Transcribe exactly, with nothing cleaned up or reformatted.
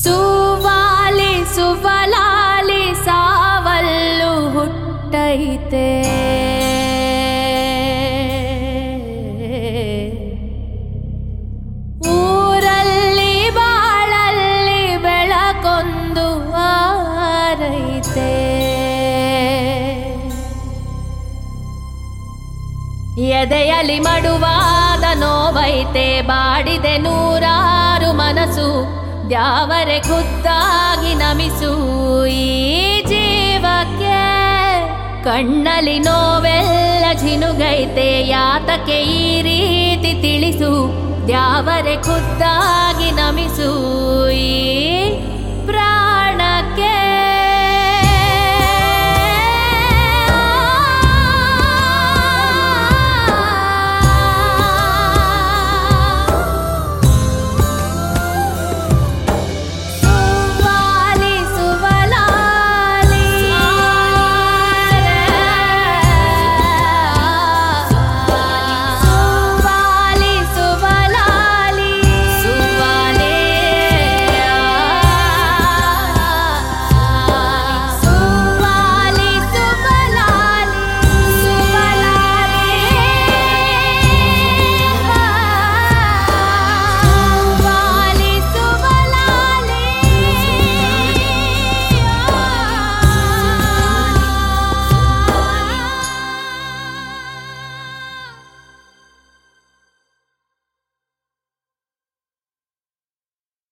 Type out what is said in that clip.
ಸುವಾಲಿ ಸುಫಲಾಲಿ ಸಾವಲ್ಲು ಹುಟ್ಟೈತೆ. ಊರಲ್ಲಿ ಬಾಳಲ್ಲಿ ಬೆಳಕೊಂದು ಆರೈತೆ. ಎದೆಯಲ್ಲಿ ಮಡುವಾದ ನೋವೈತೆ, ಬಾಡಿದೆ ನೂರಾರು ಮನಸ್ಸು, ದ್ಯಾವರೆ ಖುದ್ದಾಗಿ ನಮಿಸು ಈ ಜೀವಕ್ಕೆ. ಕಣ್ಣಲ್ಲಿ ನೋವೆಲ್ಲ ಜಿನುಗೈತೆ, ಯಾತಕ್ಕೆ ಈ ರೀತಿ ತಿಳಿಸು, ದ್ಯಾವರೆ ಖುದ್ದಾಗಿ ನಮಿಸು ಈ